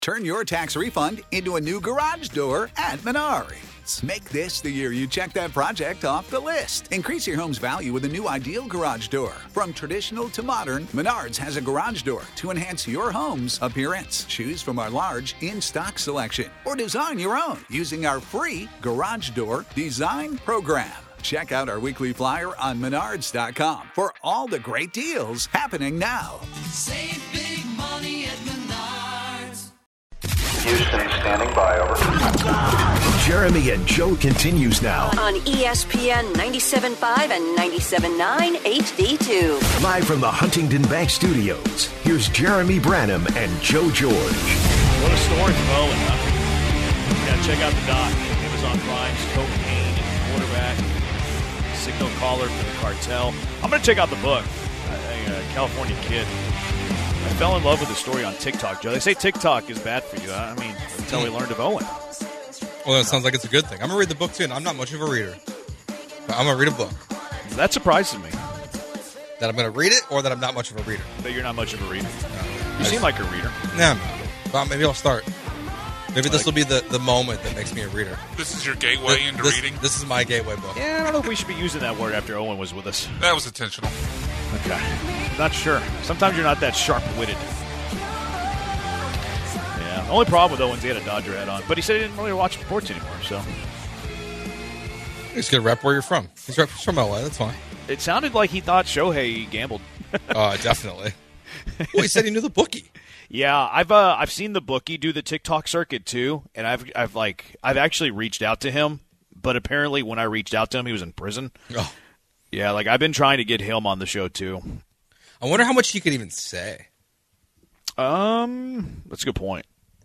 Turn your tax refund into a new garage door at Menards. Make this the year you check that project off the list. Increase your home's value with a new ideal garage door. From traditional to modern, Menards has a garage door to enhance your home's appearance. Choose from our large in-stock selection or design your own using our free Garage Door Design Program. Check out our weekly flyer on Menards.com for all the great deals happening now. Save big money at Menards. Houston, standing by, over. Jeremy and Joe continues now on ESPN 97.5 and 97.9 HD2. Live from the Huntington Bank Studios, here's Jeremy Branham and Joe George. What a story from Owen, huh? Yeah, check out the doc. Amazon Prime's Cocaine Quarterback, Signal Caller for the Cartel. I'm going to check out the book. A California kid. I fell in love with the story on TikTok, Joe. They say TikTok is bad for you. I mean, until we learned of Owen. Well, that sounds like it's a good thing. I'm going to read the book, too, and I'm not much of a reader. But I'm going to read a book. That surprises me. That I'm going to read it, or that I'm not much of a reader? That you're not much of a reader. No. You seem like a reader. Nah, I'm not. Well, maybe I'll start. Maybe this will be the moment that makes me a reader. This is your gateway into reading? This is my gateway book. Yeah, I don't know if we should be using that word after Owen was with us. That was intentional. Okay. Not sure. Sometimes you're not that sharp-witted. Yeah. The only problem with Owens, he had a Dodger hat on. But he said he didn't really watch sports anymore, so. He's going to rep where you're from. He's from L.A., that's fine. It sounded like he thought Shohei gambled. Definitely. Well, he said he knew the bookie. Yeah, I've seen the bookie do the TikTok circuit too, and I've actually reached out to him, but apparently when I reached out to him, he was in prison. Oh. Yeah, like I've been trying to get him on the show too. I wonder how much he could even say. That's a good point.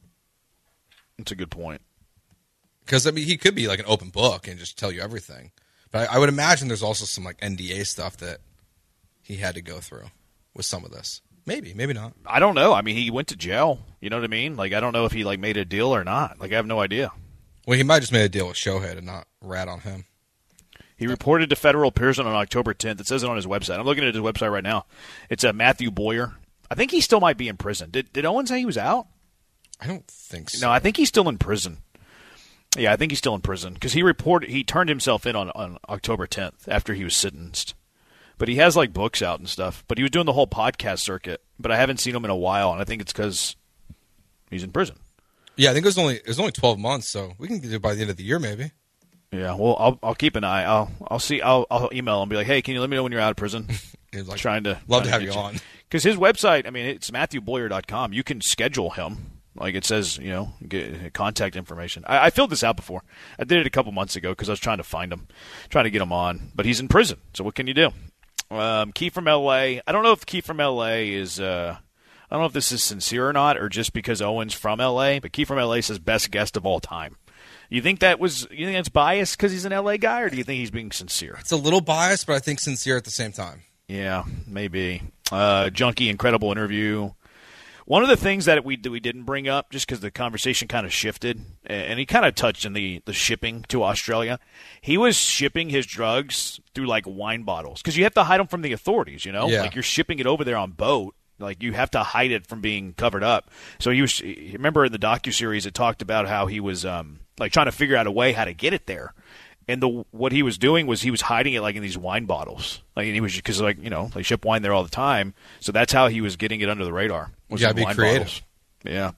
It's a good point. Because I mean, he could be like an open book and just tell you everything. But I would imagine there's also some like NDA stuff that he had to go through with some of this. Maybe not. I don't know. I mean, he went to jail. You know what I mean? Like, I don't know if he like made a deal or not. Like, I have no idea. Well, he might just made a deal with Shohei and not rat on him. He reported to federal prison on October 10th. It says it on his website. I'm looking at his website right now. It's Matthew Boyer. I think he still might be in prison. Did Owen say he was out? I don't think so. No, I think he's still in prison. Yeah, I think he's still in prison because he turned himself in on October 10th after he was sentenced. But he has like books out and stuff. But he was doing the whole podcast circuit. But I haven't seen him in a while, and I think it's because he's in prison. Yeah, I think it was only 12 months, so we can get it by the end of the year, maybe. Yeah, well, I'll keep an eye. I'll see. I'll email him and be like, hey, can you let me know when you're out of prison? Like, trying to have you on. Because his website, I mean, it's MatthewBoyer.com. You can schedule him. Like it says, get contact information. I filled this out before. I did it a couple months ago because I was trying to find him, trying to get him on. But he's in prison, so what can you do? Key from L.A. I don't know if Key from L.A. is I don't know if this is sincere or not, or just because Owen's from L.A., but Key from L.A. says best guest of all time. You think that's biased because he's an L.A. guy, or do you think he's being sincere? It's a little biased, but I think sincere at the same time. Yeah, maybe. Junkie, incredible interview. One of the things that we didn't bring up, just because the conversation kind of shifted, and he kind of touched on the shipping to Australia. He was shipping his drugs through, like, wine bottles. Because you have to hide them from the authorities, Yeah. Like, you're shipping it over there on boat. Like, you have to hide it from being covered up. So remember in the docuseries, it talked about how he was, trying to figure out a way how to get it there. And what he was doing was he was hiding it, like, in these wine bottles. Like, and he was, because, like, they ship wine there all the time. So that's how he was getting it under the radar. You got to be creative. Bottles. Yeah.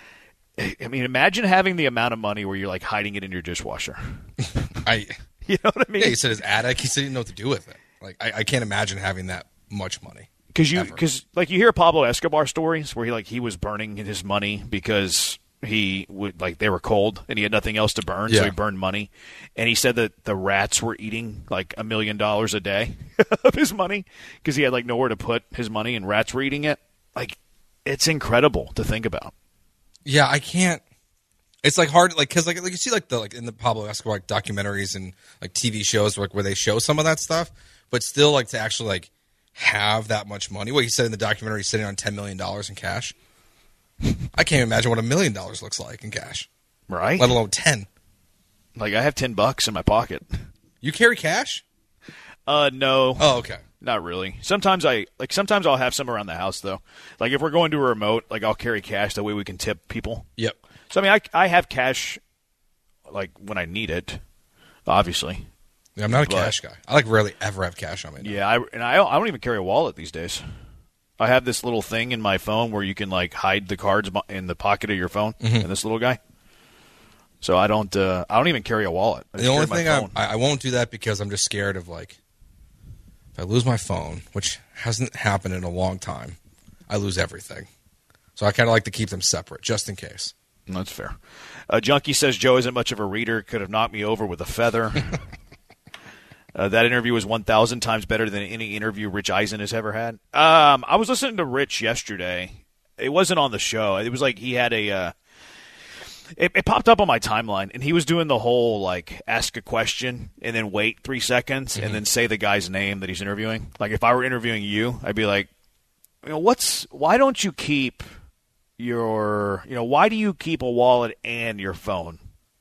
I mean, imagine having the amount of money where you're, like, hiding it in your dishwasher. You know what I mean? Yeah, he said his attic. He said he didn't know what to do with it. Like, I can't imagine having that much money. Because like you hear Pablo Escobar stories where he was burning his money because they were cold and he had nothing else to burn, so he burned money. And he said that the rats were eating like $1 million a day of his money because he had like nowhere to put his money, and rats were eating it. Like, it's incredible to think about. Yeah, I can't. It's like hard, like, because like you see like in the Pablo Escobar documentaries and like TV shows where they show some of that stuff, but still like to actually like have that much money. What he said in the documentary, he's sitting on $10 million in cash. I can't imagine what $1 million looks like in cash, right? Let alone 10. Like, I have $10 in my pocket. You carry cash? No. Oh, okay. Not really. Sometimes I'll have some around the house though. Like if we're going to a remote, like I'll carry cash that way we can tip people. Yep. So I mean, I have cash like when I need it, obviously. Yeah, I'm not a cash guy. I like rarely ever have cash on me now. Yeah, I don't even carry a wallet these days. I have this little thing in my phone where you can like hide the cards in the pocket of your phone, and this little guy. So I don't even carry a wallet. The only thing I won't do that because I'm just scared of like if I lose my phone, which hasn't happened in a long time, I lose everything. So I kind of like to keep them separate just in case. That's fair. Junkie says Joe isn't much of a reader. Could have knocked me over with a feather. That interview was 1,000 times better than any interview Rich Eisen has ever had. I was listening to Rich yesterday. It wasn't on the show. It was like he had a it popped up on my timeline, and he was doing the whole, like, ask a question and then wait 3 seconds and then say the guy's name that he's interviewing. Like, if I were interviewing you, I'd be like, why don't you keep why do you keep a wallet and your phone?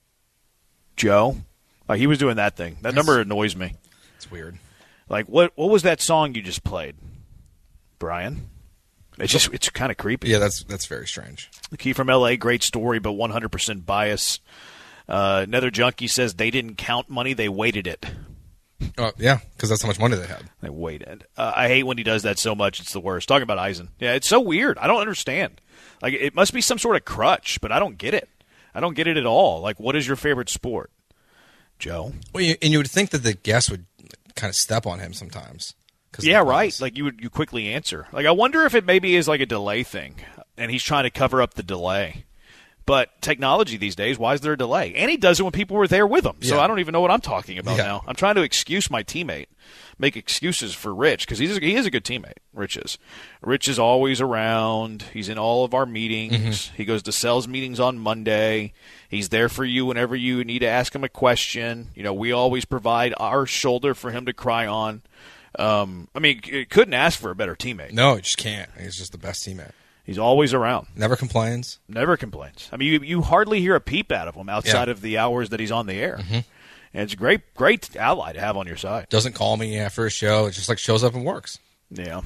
Joe? Like, he was doing that thing. That number annoys me. It's weird. Like, what was that song you just played, Brian? It's kind of creepy. Yeah, that's very strange. The Key from L.A., great story, but 100% bias. Another junkie says they didn't count money, they weighted it. Oh, yeah, because that's how much money they had. They waited. I hate when he does that so much. It's the worst. Talking about Eisen. Yeah, it's so weird. I don't understand. Like, it must be some sort of crutch, but I don't get it. I don't get it at all. Like, what is your favorite sport? Joe? Well, you would think that the guest would kind of step on him sometimes. Yeah, right. Like, you quickly answer. Like, I wonder if it maybe is like a delay thing, and he's trying to cover up the delay. But technology these days, why is there a delay? And he does it when people were there with him. So I don't even know what I'm talking about now. I'm trying to excuse my teammate, make excuses for Rich, because he is a good teammate, Rich is. Rich is always around. He's in all of our meetings. He goes to sales meetings on Monday. He's there for you whenever you need to ask him a question. You know, we always provide our shoulder for him to cry on. I mean, you couldn't ask for a better teammate. No, you just can't. He's just the best teammate. He's always around. Never complains. Never complains. I mean, you hardly hear a peep out of him outside of the hours that he's on the air. And it's a great ally to have on your side. Doesn't call me after a show. It just like shows up and works. Yeah.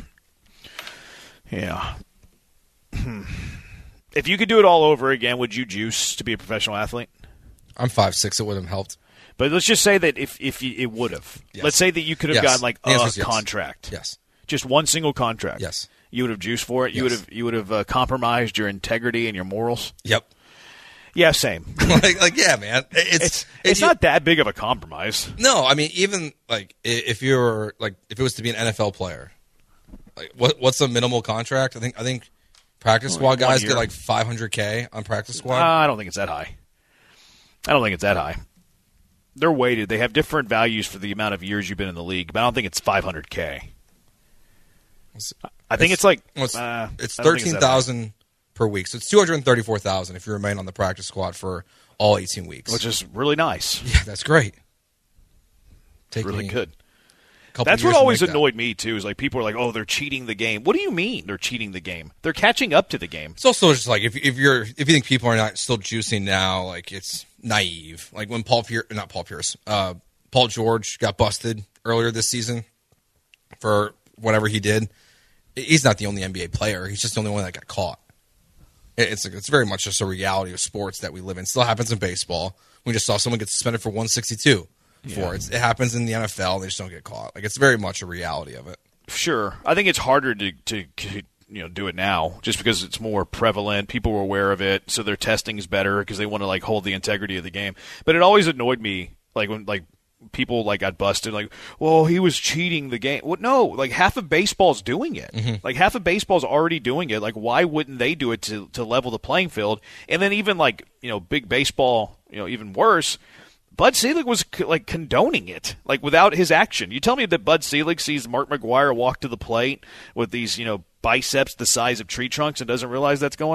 Yeah. If you could do it all over again, would you juice to be a professional athlete? I'm 5'6". It would have helped. But let's just say that if it would have. Yes. Let's say that you could have gotten like a contract. Yes. Just one single contract. Yes. You would have juiced for it. Yes. You would have compromised your integrity and your morals. Yep. Yeah, same. like yeah, man. It's not that big of a compromise. No, I mean even like if it was to be an NFL player, like what's a minimal contract? I think practice squad guys get like $500K on practice squad. I don't think it's that high. They're weighted. They have different values for the amount of years you've been in the league, but I don't think it's $500K. I think it's like it's 13,000 per week, so it's 234,000 if you remain on the practice squad for all 18 weeks, which is really nice. Yeah, that's great. Really good. That's what always annoyed me too. Is like people are like, "Oh, they're cheating the game." What do you mean they're cheating the game? They're catching up to the game. It's also just like if you think people are not still juicing now, like it's naive. Like when Paul George got busted earlier this season for whatever he did. He's not the only NBA player. He's just the only one that got caught. It's very much just a reality of sports that we live in. Still happens in baseball. We just saw someone get suspended for 162. It happens in the NFL. They just don't get caught. Like it's very much a reality of it. Sure, I think it's harder to do it now just because it's more prevalent. People are aware of it, so their testing is better because they want to like hold the integrity of the game. But it always annoyed me like when people like got busted like, well, he was cheating the game. Well, no, like half of baseball's doing it. Like half of baseball's already doing it. Like why wouldn't they do it to level the playing field? And then even like, big baseball, even worse, Bud Selig was like condoning it, like without his action. You tell me that Bud Selig sees Mark McGwire walk to the plate with these, biceps the size of tree trunks and doesn't realize that's going on?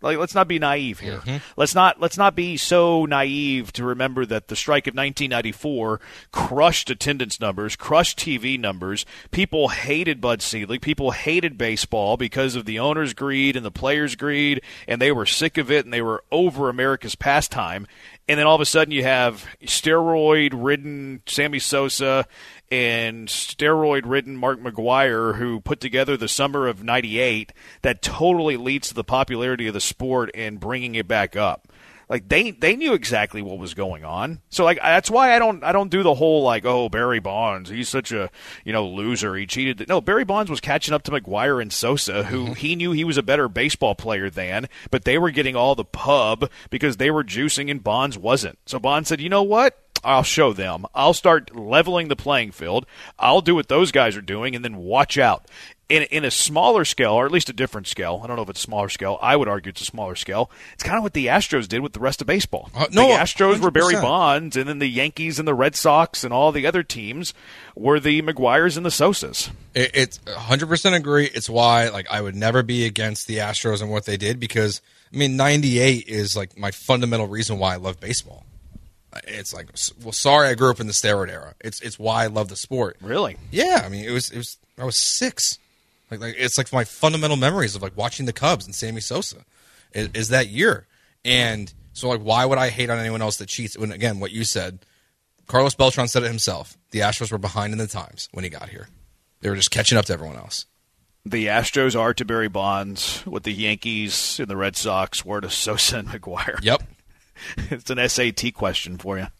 Like, let's not be naive here. Let's not be so naive to remember that the strike of 1994 crushed attendance numbers, crushed TV numbers. People hated Bud Selig. People hated baseball because of the owners' greed and the players' greed, and they were sick of it, and they were over America's pastime. And then all of a sudden you have steroid-ridden Sammy Sosa and steroid-ridden Mark McGwire, who put together the summer of '98 that totally leads to the popularity of the sport and bringing it back up. Like, they knew exactly what was going on. So, like, that's why I don't do the whole, like, oh, Barry Bonds, he's such a, loser, he cheated. No, Barry Bonds was catching up to McGwire and Sosa, who he knew he was a better baseball player than, but they were getting all the pub because they were juicing and Bonds wasn't. So Bonds said, you know what? I'll show them. I'll start leveling the playing field. I'll do what those guys are doing, and then watch out. In a smaller scale, or at least a different scale, I don't know if it's a smaller scale. I would argue it's a smaller scale. It's kind of what the Astros did with the rest of baseball. The Astros 100%. Were Barry Bonds, and then the Yankees and the Red Sox and all the other teams were the McGwires and the Sosas. It's 100% agree. It's why I would never be against the Astros and what they did, because, 98 is my fundamental reason why I love baseball. It's sorry I grew up in the steroid era. It's why I love the sport. Really? Yeah, it was I was 6. It's my fundamental memories of watching the Cubs and Sammy Sosa is that year. And so why would I hate on anyone else that cheats? When, again, what you said, Carlos Beltran said it himself. The Astros were behind in the times when he got here. They were just catching up to everyone else. The Astros are to Barry Bonds what the Yankees and the Red Sox were to Sosa and McGwire. Yep. It's an SAT question for you.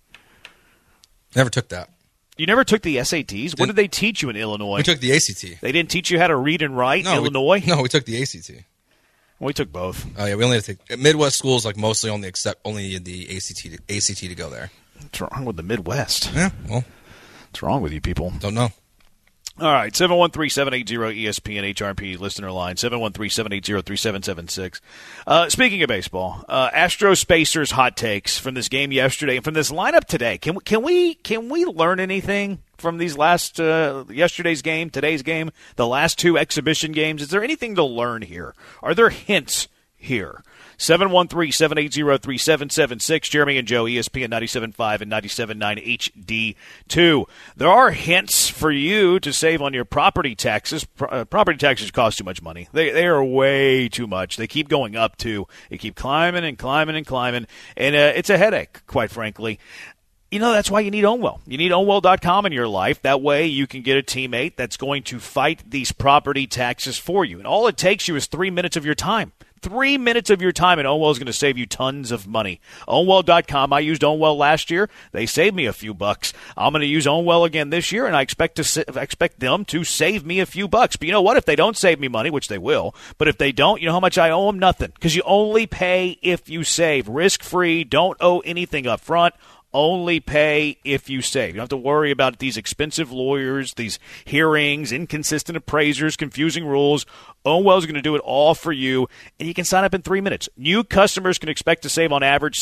Never took that. You never took the SATs? What did they teach you in Illinois? We took the ACT. They didn't teach you how to read and write in Illinois? We took the ACT. We took both. Oh, yeah, we only had to take Midwest schools, mostly only the ACT to go there. What's wrong with the Midwest? Yeah, well. What's wrong with you people? Don't know. All right, 713-780-ESPN HRP listener line, 713-780-3776. Speaking of baseball, Astros Spacers hot takes from this game yesterday and from this lineup today. Can we learn anything from these last yesterday's game, today's game, the last two exhibition games? Is there anything to learn here? Are there hints here? 713-780-3776. Jeremy and Joe, ESPN 97.5 and 97.9 HD2. There are hints for you to save on your property taxes. Property taxes cost too much money. They are way too much. They keep going up, too. They keep climbing and climbing and climbing, and it's a headache, quite frankly. That's why you need Ownwell. You need Ownwell.com in your life. That way you can get a teammate that's going to fight these property taxes for you. And all it takes you is 3 minutes of your time. 3 minutes of your time, and Ownwell is going to save you tons of money. Ownwell.com. I used Ownwell last year. They saved me a few bucks. I'm going to use Ownwell again this year, and I expect them to save me a few bucks. But you know what? If they don't save me money, which they will, but if they don't, you know how much I owe them? Nothing. Because you only pay if you save. Risk-free. Don't owe anything up front. Only pay if you save. You don't have to worry about these expensive lawyers, these hearings, inconsistent appraisers, confusing rules. Ownwell is going to do it all for you, and you can sign up in 3 minutes. New customers can expect to save on average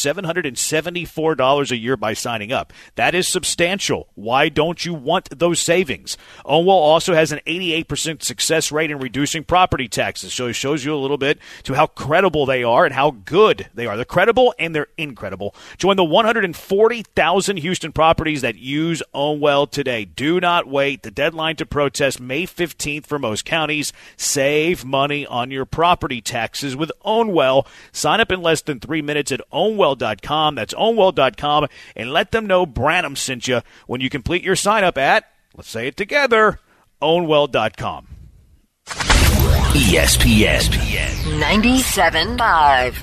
$774 a year by signing up. That is substantial. Why don't you want those savings? Ownwell also has an 88% success rate in reducing property taxes, so it shows you a little bit to how credible they are and how good they are. They're credible and they're incredible. Join the 140,000 Houston properties that use Ownwell today. Do not wait. The deadline to protest May 15th for most counties. Save money on your property taxes with Ownwell. Sign up in less than 3 minutes at Ownwell.com. That's Ownwell.com. And let them know Branham sent you when you complete your sign up at, let's say it together, Ownwell.com. ESPN 97.5.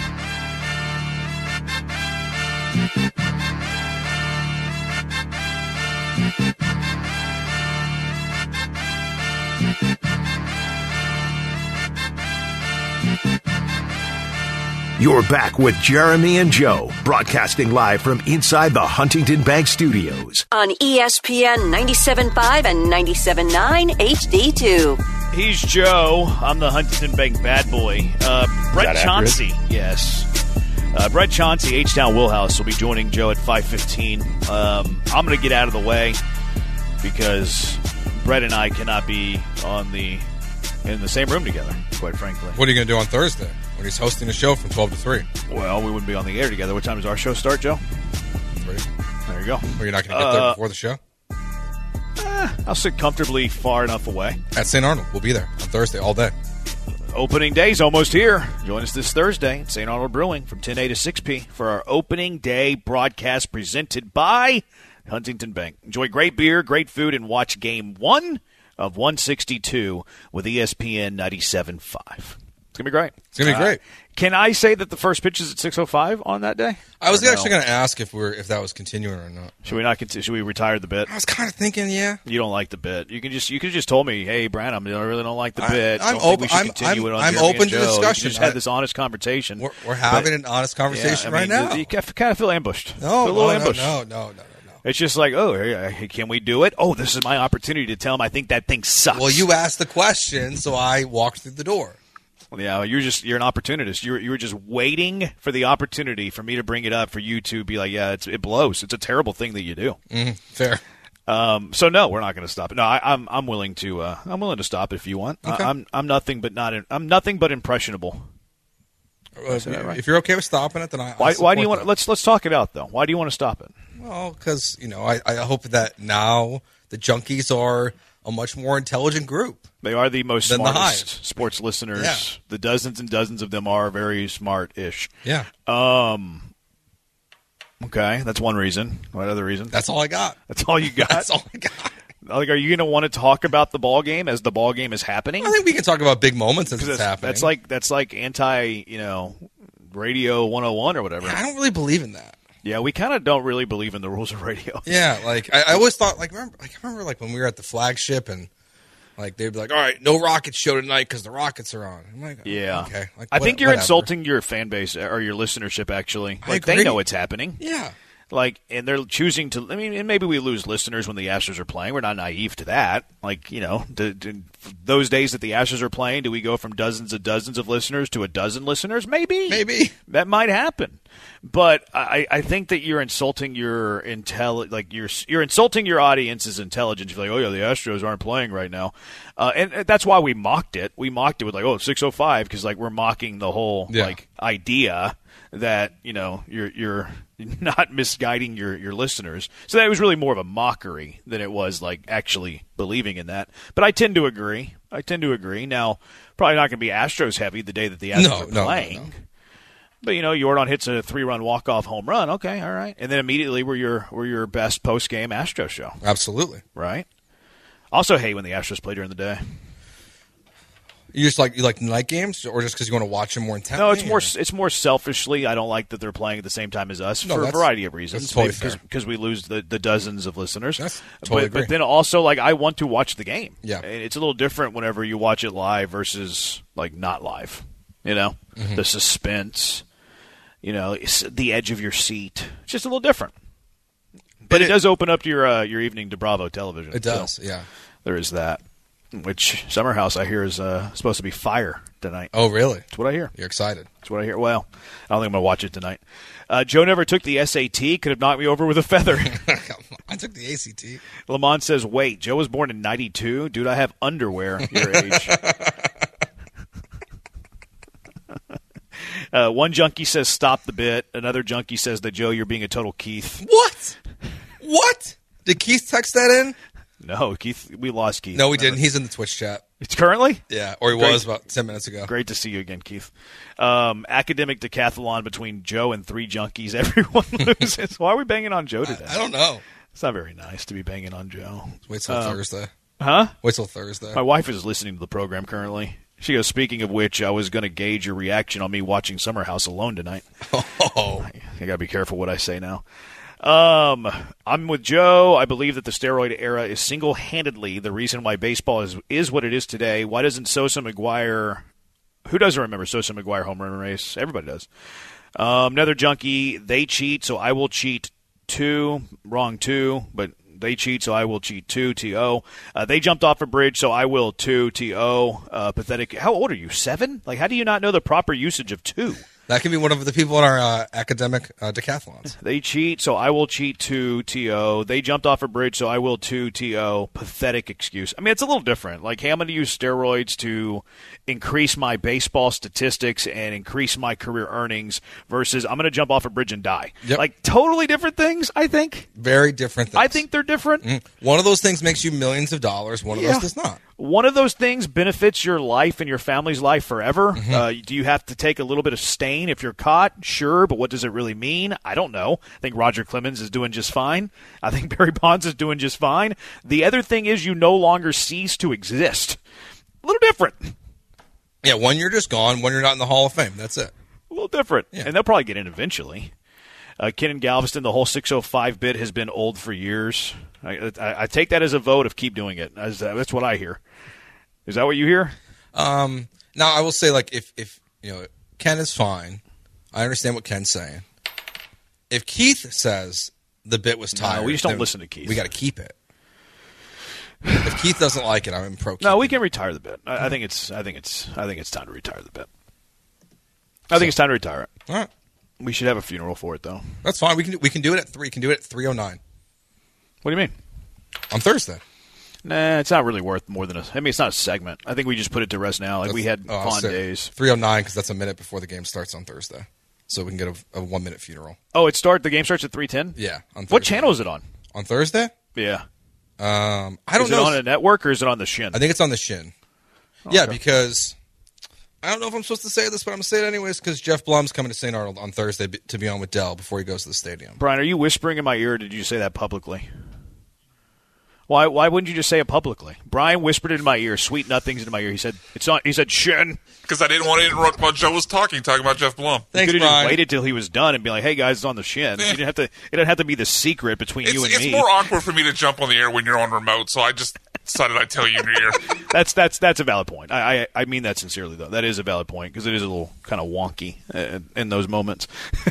You're back with Jeremy and Joe, broadcasting live from inside the Huntington Bank Studios. On ESPN 97.5 and 97.9 HD2. He's Joe. I'm the Huntington Bank bad boy. Brett Chauncey, yes. Brett Chauncey, H-Town Willhouse, will be joining Joe at 5:15. I'm going to get out of the way because Brett and I cannot be in the same room together, quite frankly. What are you going to do on Thursday? when he's hosting a show from 12 to 3. Well, we wouldn't be on the air together. What time does our show start, Joe? 3. There you go. Or you're not going to get there before the show? I'll sit comfortably far enough away. At St. Arnold. We'll be there on Thursday all day. Opening day's almost here. Join us this Thursday at St. Arnold Brewing from 10 a to 6 p for our opening day broadcast presented by Huntington Bank. Enjoy great beer, great food, and watch Game 1 of 162 with ESPN 97.5. It's going to be great. It's going to be great. Can I say that the first pitch is at 6:05 on that day? I was Or no? actually going to ask if that was continuing or not. Should we not continue? Should we retire the bit? I was kind of thinking, yeah. You don't like the bit. You could have just told me, hey, Brad, I really don't like the bit. I'm Don't think open- we should I'm- continue it on I'm Jeremy open and to Joe. discussion. You just had this honest conversation. We're having an honest conversation right now. You kind of feel ambushed. No, Feel a little no, ambushed. no. It's just like, oh, hey, can we do it? Oh, this is my opportunity to tell him I think that thing sucks. Well, you asked the question, so I walked through the door. Yeah, you're an opportunist. You were just waiting for the opportunity for me to bring it up, for you to be like, yeah, it blows. It's a terrible thing that you do. Fair. So no, we're not going to stop it. No, I'm willing to stop it if you want. Okay. I'm nothing but impressionable. If you're okay with stopping it, then I Why do you want? that. Let's talk it out though. Why do you want to stop it? Well, because I hope that now the junkies are a much more intelligent group. They are the most Than the smartest Hive. sports listeners. Yeah. The dozens and dozens of them are very smart-ish. Yeah, Okay, that's one reason. What other reason? that's all I got. That's all you got. That's all I got. Like, are you going to want to talk about the ball game as the ball game is happening? I think we can talk about big moments as it's happening. That's like anti, radio 101 or whatever. I don't really believe in that. Yeah, we kind of don't really believe in the rules of radio. Yeah, like I always thought, I remember like when we were at the flagship and like they'd be like, all right, no Rockets show tonight because the Rockets are on. I'm like, Yeah. okay. Like, I think you're whatever. insulting your fan base or your listenership, actually. I Like, they agree. know it's happening. Yeah. Like, and they're choosing to. I mean, and maybe we lose listeners when the Astros are playing. We're not naive to that. Like, those days that the Astros are playing, do we go from dozens of listeners to a dozen listeners? Maybe. That might happen. But I think that you're insulting your you're insulting your audience's intelligence. You're like, oh yeah, the Astros aren't playing right now, and that's why we mocked it. We mocked it with like, oh, 6:05 because like we're mocking the whole like idea that you're not misguiding your listeners. So that was really more of a mockery than it was like actually believing in that. But I tend to agree. Now, probably not going to be Astros heavy the day that the Astros are playing. No. But Yordan hits a 3-run walk-off home run. Okay, all right, and then immediately we're your best post-game Astros show, Absolutely. right? Also, hate when the Astros play during the day. You like night games, or just because you want to watch them more intently? No, it's more selfishly. I don't like that they're playing at the same time as us for a that's- variety of reasons. that's totally fair. Because we lose the dozens of listeners. That's totally agree. But then also, like, I want to watch the game. Yeah. And it's a little different whenever you watch it live versus like not live. Mm-hmm. The suspense. It's the edge of your seat. It's just a little different. But it does open up your evening to Bravo television. It does, yeah. There is that. Which Summer House, I hear, is supposed to be fire tonight. Oh, really? That's what I hear. You're excited. That's what I hear. Well, I don't think I'm going to watch it tonight. Joe never took the SAT. Could have knocked me over with a feather. I took the ACT. Lamont says, wait, Joe was born in 92? Dude, I have underwear your age. One junkie says, stop the bit. Another junkie says that, Joe, you're being a total Keith. What? Did Keith text that in? No, Keith. We lost Keith. No, we didn't. He's in the Twitch chat. It's currently? Yeah, or he Great. was about 10 minutes ago. Great to see you again, Keith. Academic decathlon between Joe and 3 junkies. Everyone loses. Why are we banging on Joe today? I don't know. It's not very nice to be banging on Joe. Wait till Thursday. Huh? Wait till Thursday. My wife is listening to the program currently. She goes, speaking of which, I was going to gauge your reaction on me watching Summer House alone tonight. Oh. I got to be careful what I say now. I'm with Joe. I believe that the steroid era is single-handedly the reason why baseball is what it is today. Why doesn't Sosa McGuire – who doesn't remember Sosa McGuire home run race? Everybody does. Another junkie, they cheat, so I will cheat too. Wrong too, but they cheat, so I will cheat too, T.O. They jumped off a bridge, so I will too, T.O. Pathetic. How old are you, 7? Like, how do you not know the proper usage of 2? That can be one of the people in our academic decathlons. They cheat, so I will cheat too, T.O. They jumped off a bridge, so I will too, T.O. Pathetic excuse. I mean, it's a little different. Like, hey, I'm going to use steroids to increase my baseball statistics and increase my career earnings versus I'm going to jump off a bridge and die. Yep. Like, totally different things, I think. Very different things. I think they're different. Mm-hmm. One of those things makes you millions of dollars. One of those does not. One of those things benefits your life and your family's life forever. Mm-hmm. Do you have to take a little bit of stain if you're caught? Sure, but what does it really mean? I don't know. I think Roger Clemens is doing just fine. I think Barry Bonds is doing just fine. The other thing is you no longer cease to exist. A little different. Yeah, one you're just gone, one you're not in the Hall of Fame. That's it. A little different. Yeah. And they'll probably get in eventually. Kenan Galveston, the whole 605 bit has been old for years. I take that as a vote of keep doing it. That's what I hear. Is that what you hear? Now, I will say, like, if Ken is fine. I understand what Ken's saying. If Keith says the bit was tired, we just don't listen to Keith. We got to keep it. If Keith doesn't like it, I'm pro. No, we can retire the bit. I think it's time to retire the bit. I think it's time to retire it. All right. We should have a funeral for it, though. That's fine. We can do it at 3. We can do it at 3:09. What do you mean? On Thursday. Nah, it's not really worth more than it's not a segment. I think we just put it to rest now. Like, we had fun days. 3:09 because that's a minute before the game starts on Thursday. So we can get a 1-minute funeral. Oh, the game starts at 3:10? Yeah. On Thursday. What channel is it on? On Thursday? Yeah. I don't know. Is it on a network or is it on the Shin? I think it's on the Shin. Okay. Yeah, because I don't know if I'm supposed to say this, but I'm going to say it anyways because Jeff Blum's coming to St. Arnold on Thursday to be on with Dell before he goes to the stadium. Brian, are you whispering in my ear or did you say that publicly? Why wouldn't you just say it publicly? Brian whispered into my ear, sweet nothings into my ear. He said, "It's not." He said, "Shin." Because I didn't want to interrupt while Joe was talking about Jeff Blum. Thanks, you could have Brian. just waited till he was done and be like, "Hey guys, it's on the Shin." You didn't have to. It didn't have to be the secret between you and me. It's more awkward for me to jump on the air when you're on remote, so I just decided I'd tell you in your ear. That's a valid point. I mean that sincerely though. That is a valid point because it is a little kind of wonky in those moments.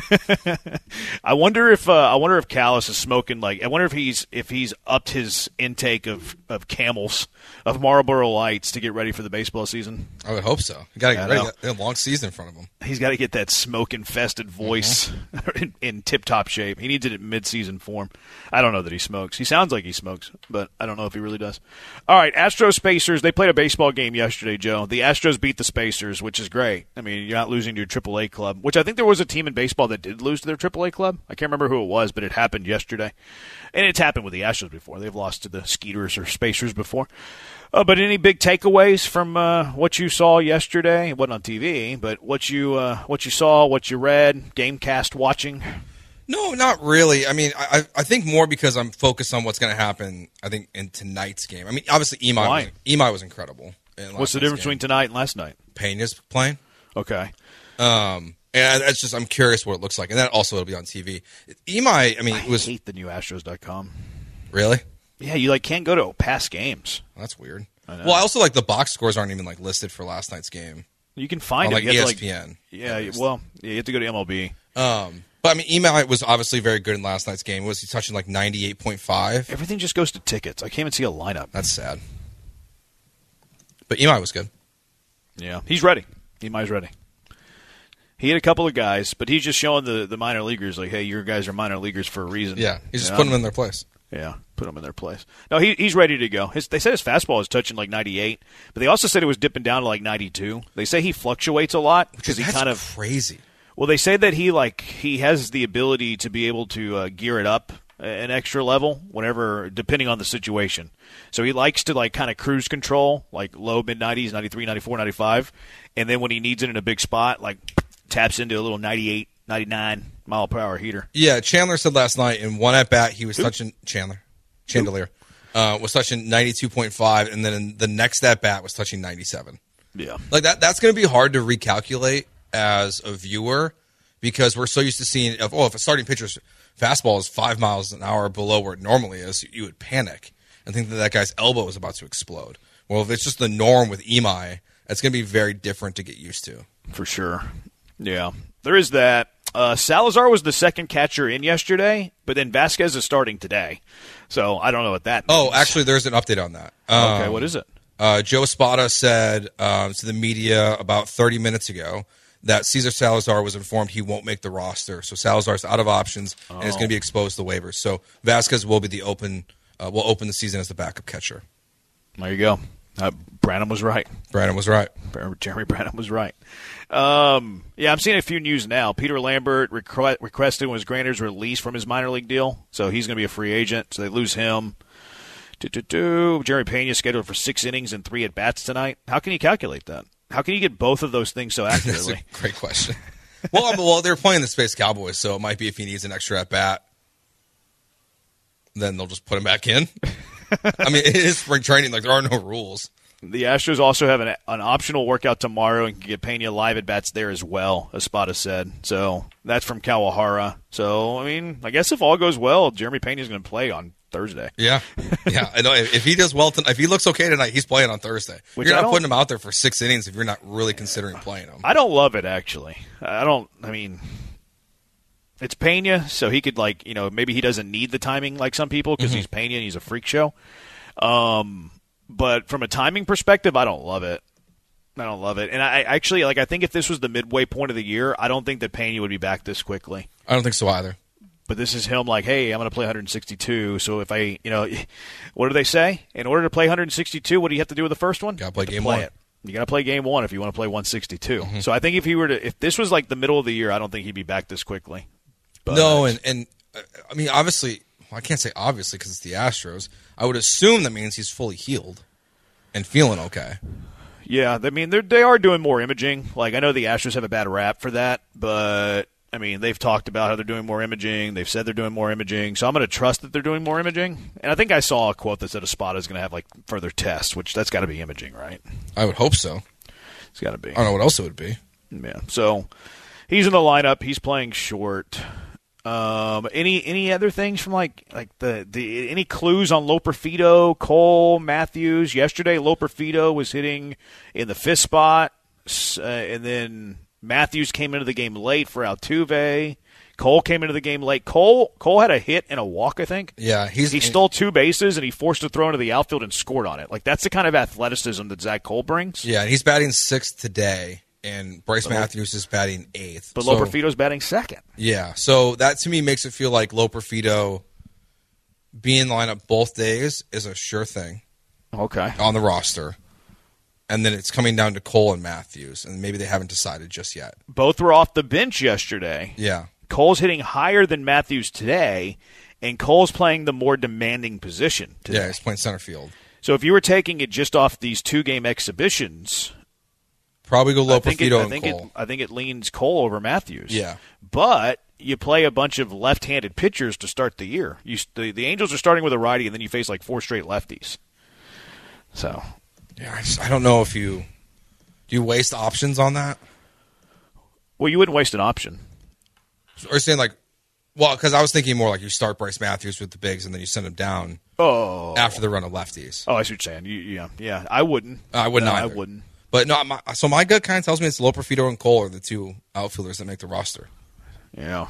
I wonder if Callis is smoking like. I wonder if he's upped his intake of Camels, of Marlboro Lights to get ready for the baseball season. I would hope so. You got to get ready. They have a long season in front of him. He's got to get that smoke-infested voice in tip-top shape. He needs it in mid-season form. I don't know that he smokes. He sounds like he smokes, but I don't know if he really does. All right, Astros Spacers. They played a baseball game yesterday, Joe. The Astros beat the Spacers, which is great. I mean, you're not losing to your AAA club, which I think there was a team in baseball that did lose to their AAA club. I can't remember who it was, but it happened yesterday. And it's happened with the Astros before. They've lost to the Skeeters or Spacers before. But any big takeaways from what you saw yesterday? It wasn't on TV, but what you saw, what you read, Gamecast watching? No, not really. I mean, I think more because I'm focused on what's going to happen, I think, in tonight's game. I mean, obviously, Imai was incredible. What's the difference between tonight and last night? Peña's playing. Okay. And that's just, I'm curious what it looks like. And then also it'll be on TV. Imai, I mean, it was. I hate the new Astros.com. Really? Yeah, you can't go to past games. That's weird. I well, I also the box scores aren't even listed for last night's game. You can find on it. ESPN. You have to go to MLB. But I mean, Imai was obviously very good in last night's game. Was he touching 98.5? Everything just goes to tickets. I can't even see a lineup. That's sad. But Imai was good. Yeah, he's ready. Imai's ready. He had a couple of guys, but he's just showing the minor leaguers hey, your guys are minor leaguers for a reason. Yeah, he's just putting them in their place. Yeah, put them in their place. No, he's ready to go. They said his fastball is touching 98, but they also said it was dipping down to 92. They say he fluctuates a lot because he kind of crazy. Well, they say that he has the ability to be able to gear it up an extra level whenever, depending on the situation. So he likes to kind of cruise control, low mid 90s, 93, 94, 95, and then when he needs it in a big spot, taps into a little 98, 99 mile per hour heater. Yeah, Chandler said last night in one at bat he was touching Chandelier was touching 92.5, and then in the next at bat was touching 97. Yeah, that's going to be hard to recalculate as a viewer because we're so used to seeing if a starting pitcher's fastball is 5 miles an hour below where it normally is, you would panic and think that guy's elbow is about to explode. Well, if it's just the norm with Imai, it's going to be very different to get used to. For sure. Yeah, there is that. Salazar was the second catcher in yesterday, but then Vasquez is starting today. So I don't know what that means. Oh, actually, there's an update on that. Okay, what is it? Joe Espada said to the media about 30 minutes ago that Cesar Salazar was informed he won't make the roster. So Salazar's out of options and is going to be exposed to waivers. So Vasquez will be will open the season as the backup catcher. There you go. Branham was right. Jeremy Branham was right. I'm seeing a few news now. Peter Lambert requested and was granted his release from his minor league deal, so he's going to be a free agent, so they lose him. Jeremy Pena scheduled for 6 innings and 3 at-bats tonight. How can you calculate that? How can you get both of those things so accurately? That's a great question. Well, they're playing the Space Cowboys, so it might be if he needs an extra at-bat, then they'll just put him back in. I mean, it is spring training. Like, there are no rules. The Astros also have an optional workout tomorrow and can get Pena live at-bats there as well, as Spada said. So that's from Kawahara. So, I mean, I guess if all goes well, Jeremy Pena's going to play on Thursday. Yeah. I know. If he does well if he looks okay tonight, he's playing on Thursday. You're not putting him out there for 6 innings if you're not really considering playing him. I don't love it, actually. It's Pena, so he could, maybe he doesn't need the timing like some people because he's Pena and he's a freak show. But from a timing perspective, I don't love it. And I actually, I think if this was the midway point of the year, I don't think that Pena would be back this quickly. I don't think so either. But this is him hey, I'm going to play 162. So if what do they say? In order to play 162, what do you have to do with the first one? Got to play game 1. You got to play game 1 if you want to play 162. So I think if this was the middle of the year, I don't think he'd be back this quickly. But, no, and I mean, obviously, I can't say obviously because it's the Astros. I would assume that means he's fully healed and feeling okay. Yeah, I mean, they are doing more imaging. I know the Astros have a bad rap for that, but, I mean, they've talked about how they're doing more imaging. They've said they're doing more imaging. So I'm going to trust that they're doing more imaging. And I think I saw a quote that said Espada is going to have, further tests, which that's got to be imaging, right? I would hope so. It's got to be. I don't know what else it would be. Yeah, so he's in the lineup. He's playing short. Any other things from any clues on Loperfido, Cole, Matthews? Yesterday, Loperfido was hitting in the fifth spot, and then Matthews came into the game late for Altuve. Cole came into the game late. Cole had a hit and a walk, I think. Yeah, he stole 2 bases and he forced a throw into the outfield and scored on it. That's the kind of athleticism that Zach Cole brings. Yeah, and he's batting 6th today. And Bryce Matthews is batting 8th. But Loperfido's batting 2nd. Yeah. So that to me makes it feel like Loperfido being in the lineup both days is a sure thing. Okay. On the roster. And then it's coming down to Cole and Matthews. And maybe they haven't decided just yet. Both were off the bench yesterday. Yeah. Cole's hitting higher than Matthews today. And Cole's playing the more demanding position today. Yeah, he's playing center field. So if you were taking it just off these 2-game exhibitions, probably go Loperfido and Cole. I think it leans Cole over Matthews. Yeah. But you play a bunch of left-handed pitchers to start the year. The Angels are starting with a righty, and then you face 4 straight lefties. So, yeah, I don't know if do you waste options on that? Well, you wouldn't waste an option. Or saying because I was thinking more you start Bryce Matthews with the bigs and then you send him down after the run of lefties. Oh, I see what you're saying. Yeah. I wouldn't. I wouldn't either. I wouldn't. But no, my gut kind of tells me it's Loperfido and Cole are the 2 outfielders that make the roster. Yeah.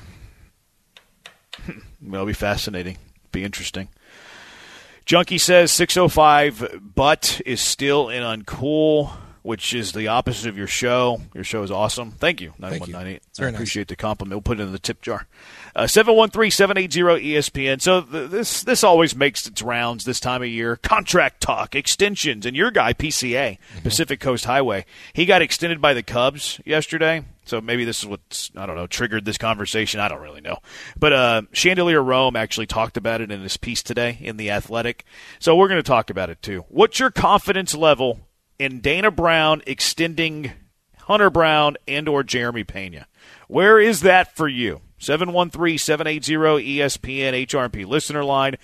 It'll be fascinating. Be interesting. Junkie says 605, but is still in uncool, which is the opposite of your show. Your show is awesome. Thank you, 9198. I appreciate the compliment. We'll put it in the tip jar. 713-780-ESPN. So this always makes its rounds this time of year. Contract talk, extensions, and your guy, PCA, Pacific Coast Highway, he got extended by the Cubs yesterday. So maybe this is what's, triggered this conversation. I don't really know. But Chandelier Rome actually talked about it in his piece today in The Athletic. So we're going to talk about it too. What's your confidence level in Dana Brown extending Hunter Brown and or Jeremy Pena? Where is that for you? 713-780-ESPN HRP listener line,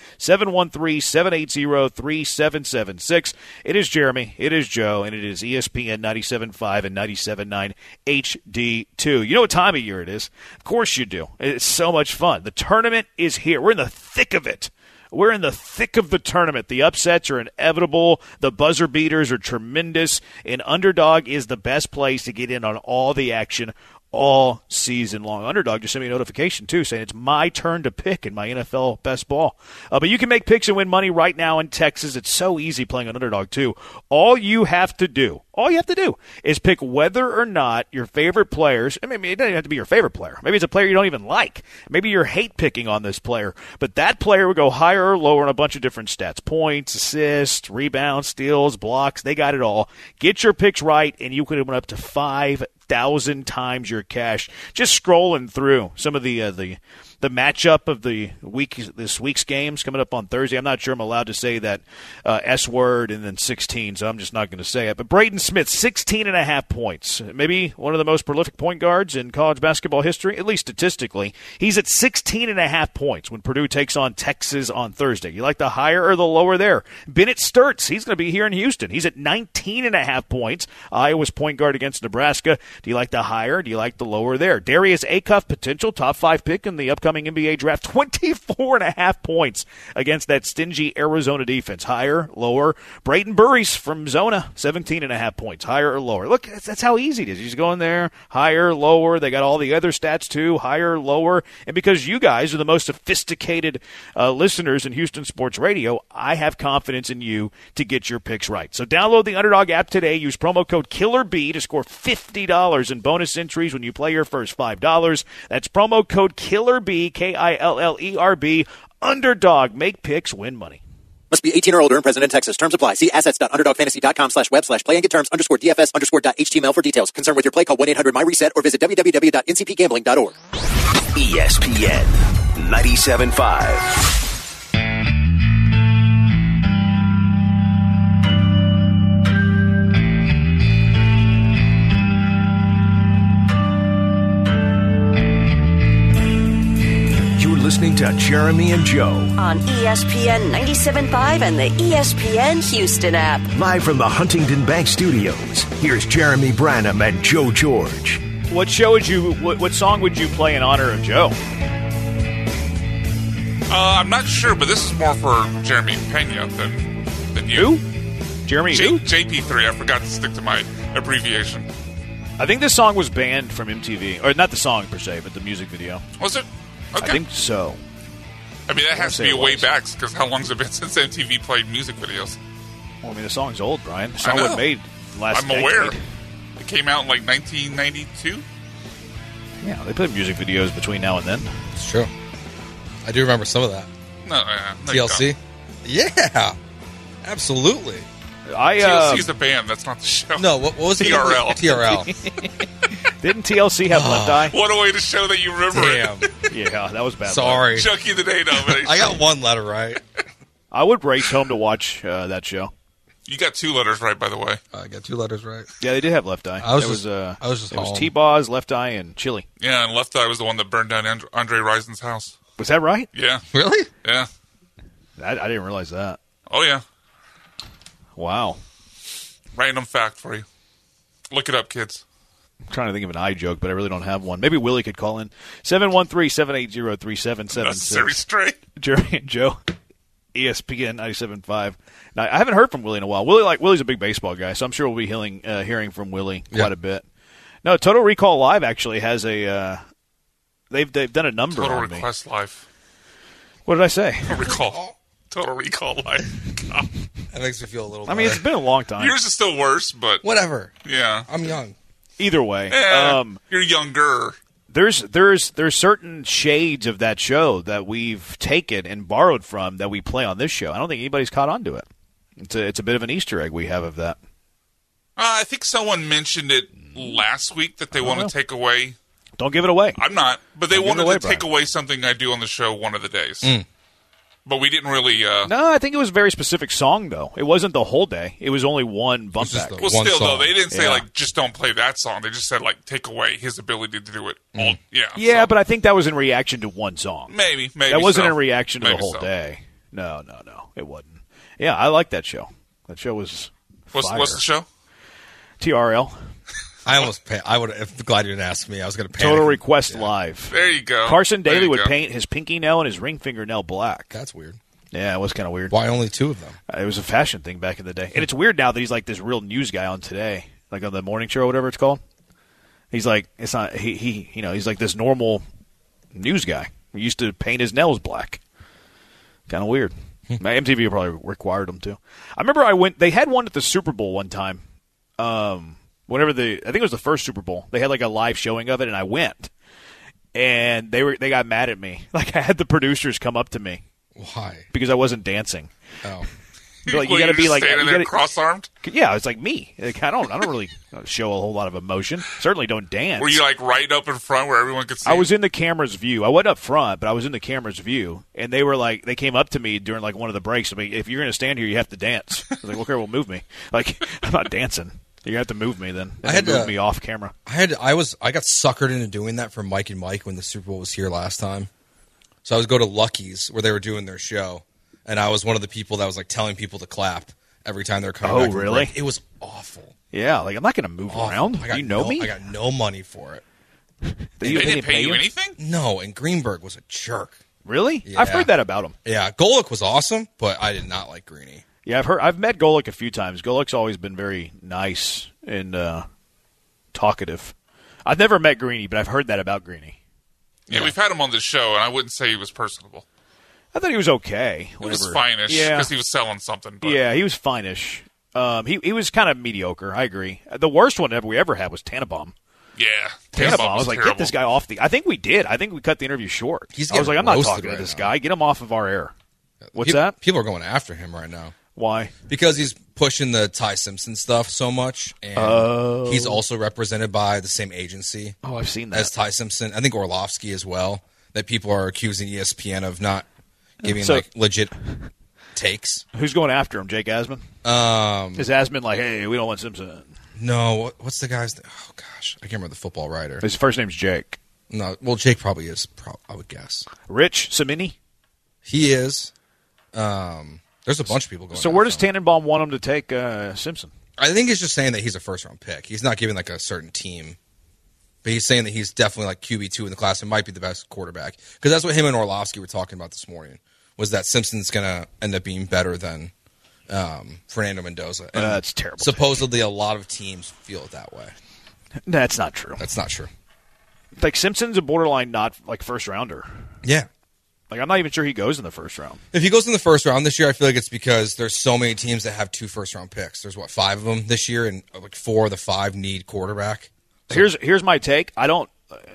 713-780-3776. It is Jeremy, it is Joe, and it is ESPN 97.5 and 97.9 HD2. You know what time of year it is? Of course you do. It's so much fun. The tournament is here. We're in the thick of it. We're in the thick of the tournament. The upsets are inevitable. The buzzer beaters are tremendous. And Underdog is the best place to get in on all the action all season long. Underdog just sent me a notification, too, saying it's my turn to pick in my NFL best ball. But you can make picks and win money right now in Texas. It's so easy playing on Underdog, too. All you have to do All you have to do is pick whether or not your favorite players, and maybe it doesn't have to be your favorite player. Maybe it's a player you don't even like. Maybe you're hate picking on this player, but that player would go higher or lower on a bunch of different stats. Points, assists, rebounds, steals, blocks, they got it all. Get your picks right, and you could win up to 5,000 times your cash. Just scrolling through some of the matchup of this week's games coming up on Thursday. I'm not sure I'm allowed to say that S word and then 16, so I'm just not going to say it. But Braden Smith, 16.5 points. Maybe one of the most prolific point guards in college basketball history, at least statistically. He's at 16.5 points when Purdue takes on Texas on Thursday. You like the higher or the lower there? Bennett Sturtz, he's going to be here in Houston. He's at 19.5 points. Iowa's point guard against Nebraska. Do you like the higher? Do you like the lower there? Darius Acuff, potential top 5 pick in the upcoming NBA draft, 24.5 points against that stingy Arizona defense. Higher, lower. Brayton Burris from Zona, 17.5 points. Higher or lower? Look, that's how easy it is. You just go in there, higher, lower. They got all the other stats too, higher, lower. And because you guys are the most sophisticated listeners in Houston sports radio, I have confidence in you to get your picks right. So download the Underdog app today. Use promo code KILLERB to score $50 in bonus entries when you play your first $5. That's promo code KILLERB, KILLERB. Underdog. Make picks, win money. Must be 18 or older and present in Texas. Terms apply. See assets.underdogfantasy.com/web/play and get terms _DFS_.html for details. Concerned with your play, call 1-800-MY-RESET or visit www.ncpgambling.org. ESPN 97.5. Listening to Jeremy and Joe on ESPN 97.5 and the ESPN Houston app. Live from the Huntington Bank Studios. Here's Jeremy Branham and Joe George. What song would you play in honor of Joe? I'm not sure, but this is more for Jeremy Pena than you. Who? Jeremy who? JP3. I forgot to stick to my abbreviation. I think this song was banned from MTV. Or not the song per se, but the music video. Was it? Okay. I think so. I mean, that has to be way back, because how long has it been since MTV played music videos? Well, I mean, the song's old, Brian. The song was made last decade. I'm aware. It came out in like 1992. Yeah, they play music videos between now and then. It's true. I do remember some of that. No, TLC? Yeah, absolutely. TLC's the band. That's not the show. No, what was it? TRL. TRL. Didn't TLC have Left Eye? What a way to show that you remember it. Yeah, that was bad. Sorry. Chucky the Day nomination. I got one letter right. I would race home to watch that show. You got 2 letters right, by the way. I got 2 letters right. Yeah, they did have Left Eye. I was just it was T-Boz, Left Eye, and Chili. Yeah, and Left Eye was the one that burned down Andre Rison's house. Was that right? Yeah. Really? Yeah. I didn't realize that. Oh, yeah. Wow. Random fact for you. Look it up, kids. I'm trying to think of an eye joke, but I really don't have one. Maybe Willie could call in. 713-780-3776. Necessary straight. Jerry and Joe, ESPN 97.5. Now, I haven't heard from Willie in a while. Willie's a big baseball guy, so I'm sure we'll be hearing from Willie quite a bit. No, Total Recall Live actually has a they've done a number Total on Request me. Live. What did I say? Total Recall Live. God. That makes me feel a little better. I mean, it's been a long time. Yours is still worse, but whatever. Yeah. I'm young. Either way. You're younger. There's certain shades of that show that we've taken and borrowed from that we play on this show. I don't think anybody's caught on to it. It's a bit of an Easter egg we have of that. I think someone mentioned it last week that they want to take away. Don't give it away. I'm not, but they wanted to take away something I do on the show one of the days. But we didn't really... No, I think it was a very specific song, though. It wasn't the whole day. It was only one bump back. Well, still, though, they didn't say, just don't play that song. They just said, take away his ability to do it. Yeah, but I think that was in reaction to one song. Maybe that wasn't in reaction to the whole day. No, it wasn't. Yeah, I like that show. That show was What's the show? TRL. I almost paid. I would. I'm glad you didn't ask me. I was going to pay. Total Request Live. There you go. Carson Daly would paint his pinky nail and his ring fingernail black. That's weird. Yeah, it was kind of weird. Why only 2 of them? It was a fashion thing back in the day, and it's weird now that he's like this real news guy on Today, like on the morning show or whatever it's called. He's like, it's not he's like this normal news guy. He used to paint his nails black. Kind of weird. My MTV probably required him to. I remember they had one at the Super Bowl one time. whenever I think it was the first Super Bowl, they had like a live showing of it, and I went. And they got mad at me. Like, I had the producers come up to me. Why? Because I wasn't dancing. Oh. Like, you got to be like standing there cross-armed. Yeah, it's like me. Like, I don't really show a whole lot of emotion. Certainly don't dance. Were you like right up in front where everyone could see? I was in the camera's view. I wasn't up front, but I was in the camera's view. And they were like, they came up to me during like one of the breaks. I mean, if you're going to stand here, you have to dance. I was like, okay, well, move me. Like, I'm not dancing. You have to move me then. I had to move me off camera. I got suckered into doing that for Mike and Mike when the Super Bowl was here last time. So I was go to Lucky's where they were doing their show, and I was one of the people that was like telling people to clap every time they were coming back. Oh, really? Break. It was awful. Yeah, like I'm not going to move around. You know me? I got no money for it. They didn't pay you anything? No, and Greenberg was a jerk. Really? Yeah. I've heard that about him. Yeah, Golick was awesome, but I did not like Greeny. Yeah, I've met Golick a few times. Golick's always been very nice and talkative. I've never met Greeny, but I've heard that about Greeny. Yeah, we've had him on the show, and I wouldn't say he was personable. I thought he was okay. He was fine-ish because he was selling something. But. Yeah, he was fine-ish. He was kind of mediocre. I agree. The worst one we ever had was Tannenbaum. Yeah, Tannenbaum. I was like, terrible. get this guy off the. I think we did. I think we cut the interview short. I was like, I'm not talking to this guy. Get him off of our air. What's that? People are going after him right now. Why? Because he's pushing the Ty Simpson stuff so much, and he's also represented by the same agency. Oh, I've seen that. As Ty Simpson. I think Orlovsky as well, that people are accusing ESPN of not giving legit takes. Who's going after him? Jake Asman? Is Asman like, hey, we don't want Simpson? No. What's the guy's name? Oh, gosh. I can't remember the football writer. His first name's Jake. No. Well, Jake probably is, I would guess. Rich Samini? He is. There's a bunch of people going. So where does Tannenbaum want him to take Simpson? I think he's just saying that he's a first-round pick. He's not giving like a certain team. But he's saying that he's definitely like QB2 in the class and might be the best quarterback. Because that's what him and Orlovsky were talking about this morning, was that Simpson's going to end up being better than Fernando Mendoza. And that's terrible. Supposedly a lot of teams feel it that way. That's not true. That's not true. Like, Simpson's a borderline not like first-rounder. Yeah. Like, I'm not even sure he goes in the first round. If he goes in the first round this year, I feel like it's because there's so many teams that have 2 first-round picks. There's, 5 of them this year, and like 4 of the 5 need quarterback. So, here's my take. I don't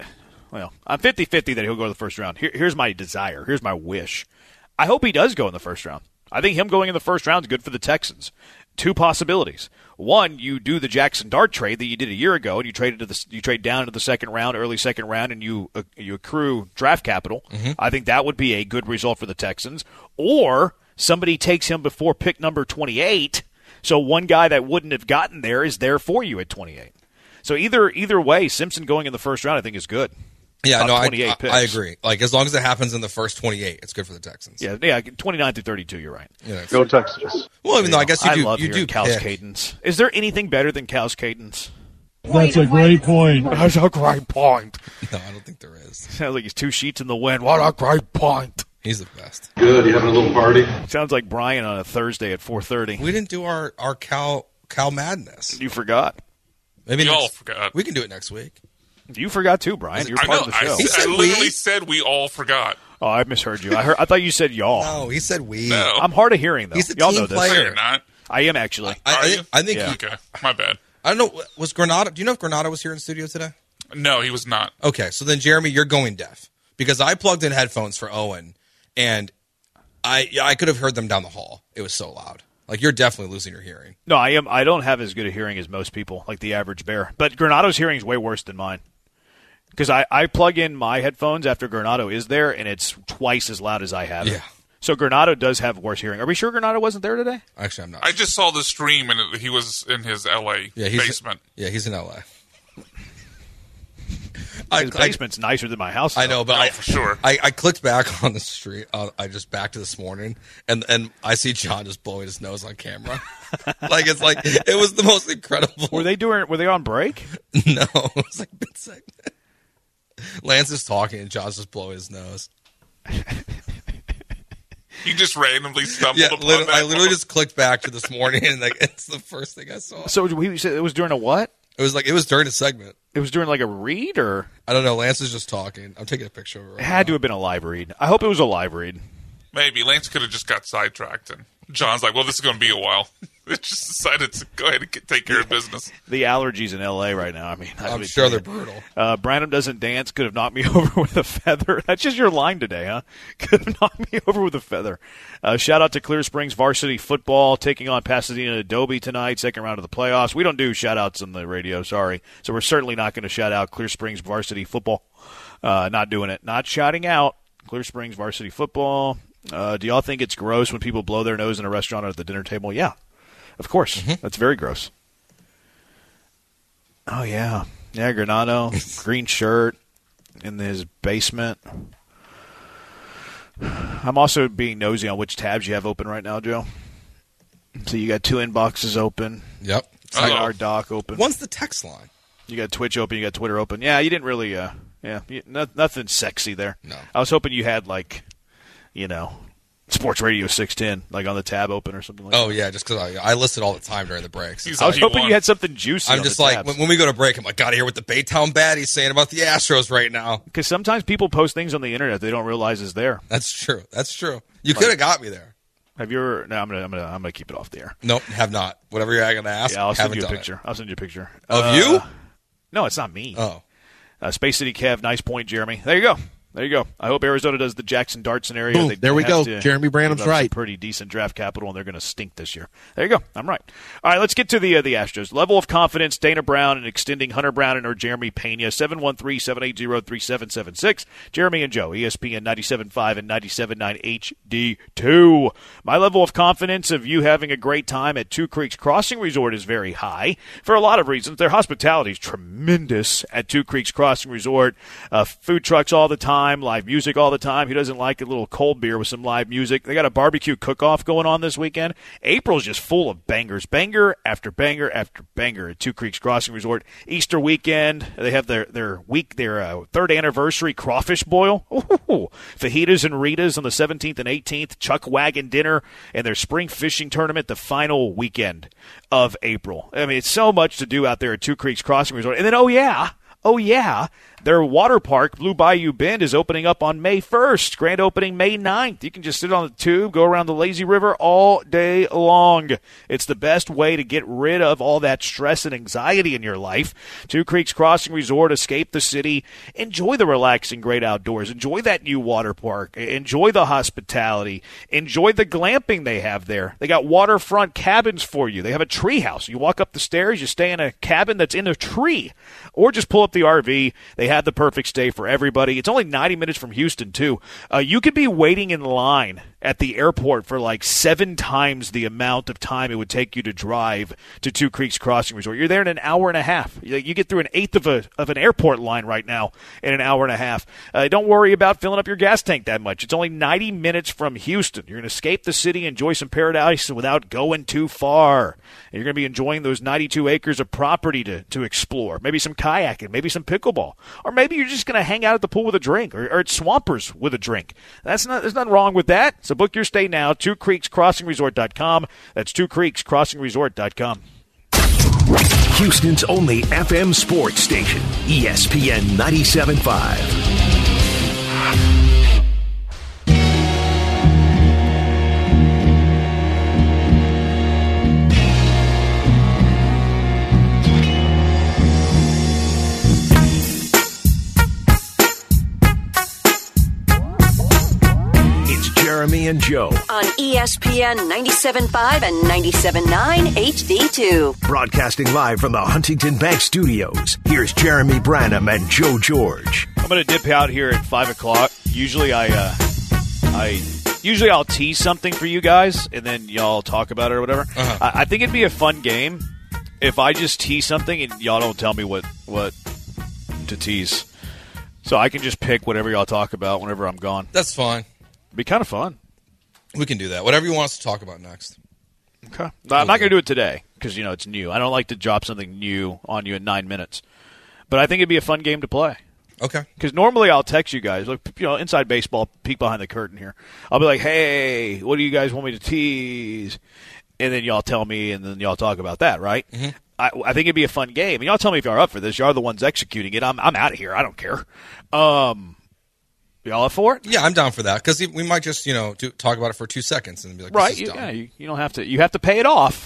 I'm 50-50 that he'll go to the first round. Here's my desire. Here's my wish. I hope he does go in the first round. I think him going in the first round is good for the Texans. 2 possibilities. One, you do the Jackson Dart trade that you did a year ago, and you trade down to the second round, early second round, and you accrue draft capital. Mm-hmm. I think that would be a good result for the Texans. Or somebody takes him before pick number 28, so one guy that wouldn't have gotten there is there for you at 28. So either way, Simpson going in the first round I think is good. Yeah, no, I agree. Like, as long as it happens in the first 28, it's good for the Texans. Yeah, 29 through 32, you're right. Yeah, go Texas. Well, even though I guess you do Cal's cadence. Is there anything better than Cal's cadence? That's a great point. That's a great point. No, I don't think there is. Sounds like he's 2 sheets in the wind. What a great point. He's the best. Good. You having a little party? Sounds like Brian on a Thursday at 4:30. We didn't do our Cal madness. You forgot. Maybe we all forgot. We can do it next week. You forgot too, Brian. You're part of the show. I literally said we all forgot. Oh, I misheard you. I thought you said y'all. No, he said we. No. I'm hard of hearing, though. He's a y'all team know this. player. No, you're not. I am, actually. I think Yeah. Okay, my bad. I don't know. Was Granado? Do you know if Granado was here in studio today? No, he was not. Okay, so then Jeremy, you're going deaf because I plugged in headphones for Owen, and I could have heard them down the hall. It was so loud. Like, you're definitely losing your hearing. No, I am. I don't have as good a hearing as most people, like the average bear. But Granado's hearing is way worse than mine. Because I plug in my headphones after Granado is there, and it's twice as loud as I have it. Yeah. So Granado does have worse hearing. Are we sure Granado wasn't there today? Actually, I'm not. I just saw the stream, and he was in his L.A. basement. He's in L.A. His basement's nicer than my house. I know, but for sure. I clicked back on the street. I just back to this morning, and I see John just blowing his nose on camera. It was the most incredible. Were they on break? No, it was like mid-segment. Lance is talking, and John's just blowing his nose. He just randomly stumbled Yeah, upon that. I literally just clicked back to this morning, and it's the first thing I saw. So he said it was during a what? It was during a segment. It was during like a read, or I don't know. Lance is just talking. I'm taking a picture of it. it had to have been a live read. I hope it was a live read. Maybe Lance could have just got sidetracked, and John's like, "Well, this is going to be a while." They just decided to go ahead and take care of business. The allergies in L.A. right now. I mean, I'm sure they're brutal. Branham doesn't dance. Could have knocked me over with a feather. That's just your line today, huh? Could have knocked me over with a feather. Shout out to Clear Springs varsity football taking on Pasadena Adobe tonight, second round of the playoffs. We don't do shout outs on the radio, sorry. So we're certainly not going to shout out Clear Springs varsity football. Not doing it. Not shouting out Clear Springs varsity football. Do y'all think it's gross when people blow their nose in a restaurant or at the dinner table? Yeah. Of course. That's very gross. Oh, yeah. Yeah, Granado, green shirt in his basement. I'm also being nosy on which tabs you have open right now, Joe. So you got 2 inboxes open. Yep. Our doc open. One's the text line. You got Twitch open. You got Twitter open. Yeah, you didn't really, nothing sexy there. No. I was hoping you had, Sports Radio 610, like on the tab open or something like that. Oh, yeah, just because I listen all the time during the breaks. I was hoping you had something juicy. I'm just like, when we go to break, I'm like, gotta hear what the Baytown Baddie's saying about the Astros right now. Because sometimes people post things on the internet they don't realize is there. That's true. You could have got me there. Have you ever? No, I'm gonna keep it off the air. Nope, have not. Whatever you're gonna ask, yeah, I'll send you a picture. I'll send you a picture of you. No, it's not me. Oh, Space City Kev, nice point, Jeremy. There you go. There you go. I hope Arizona does the Jackson Dart scenario. Boom, there we go. Jeremy Branham's right. Pretty decent draft capital, and they're going to stink this year. There you go. I'm right. All right, let's get to the Astros. Level of confidence, Dana Brown and extending Hunter Brown and or Jeremy Pena, 713-780-3776. Jeremy and Joe, ESPN 97.5 and 97.9 HD2. My level of confidence of you having a great time at Two Creeks Crossing Resort is very high for a lot of reasons. Their hospitality is tremendous at Two Creeks Crossing Resort. Food trucks all the time. Live music all the time. Who doesn't like a little cold beer with some live music? They got a barbecue cook-off going on this weekend. April's just full of bangers. Banger after banger after banger at Two Creeks Crossing Resort. Easter weekend, they have their third anniversary crawfish boil. Ooh. Fajitas and Ritas on the 17th and 18th. Chuck Wagon dinner and their spring fishing tournament the final weekend of April. I mean, it's so much to do out there at Two Creeks Crossing Resort. And then, oh yeah, their water park, Blue Bayou Bend, is opening up on May 1st. Grand opening May 9th. You can just sit on the tube, go around the lazy river all day long. It's the best way to get rid of all that stress and anxiety in your life. Two Creeks Crossing Resort, escape the city. Enjoy the relaxing great outdoors. Enjoy that new water park. Enjoy the hospitality. Enjoy the glamping they have there. They got waterfront cabins for you. They have a tree house. You walk up the stairs, you stay in a cabin that's in a tree. Or just pull up the RV. They have the perfect stay for everybody. It's only 90 minutes from Houston, too. You could be waiting in line at the airport for like 7 times the amount of time it would take you to drive to Two Creeks Crossing Resort. You're there in an hour and a half. You get through an eighth of an airport line right now in an hour and a half. Don't worry about filling up your gas tank that much. It's only 90 minutes from Houston. You're going to escape the city, enjoy some paradise without going too far. And you're going to be enjoying those 92 acres of property to explore. Maybe some kayaking, maybe some pickleball. Or maybe you're just going to hang out at the pool with a drink or at Swampers with a drink. There's nothing wrong with that. So book your stay now, twocreekscrossingresort.com. That's twocreekscrossingresort.com. Houston's only FM sports station, ESPN 97.5. Jeremy and Joe on ESPN 97.5 and 97.9 HD2. Broadcasting live from the Huntington Bank Studios. Here's Jeremy Branham and Joe George. I'm going to dip out here at 5 o'clock. Usually I'll tease something for you guys, and then y'all talk about it or whatever. Uh-huh. I think it'd be a fun game if I just tease something and y'all don't tell me what to tease. So I can just pick whatever y'all talk about whenever I'm gone. That's fine. Be kind of fun. We can do that. Whatever you want us to talk about next. Okay. I'm not going to do it today because, it's new. I don't like to drop something new on you in 9 minutes. But I think it'd be a fun game to play. Okay. Because normally I'll text you guys, look, inside baseball, peek behind the curtain here. I'll be like, hey, what do you guys want me to tease? And then y'all tell me, and then y'all talk about that, right? Mm-hmm. I think it'd be a fun game. And y'all tell me if you're up for this. Y'all are the ones executing it. I'm out of here. I don't care. Y'all up for it? Yeah, I'm down for that because we might just talk about it for 2 seconds and be like, right? This is dumb. You don't have to. You have to pay it off.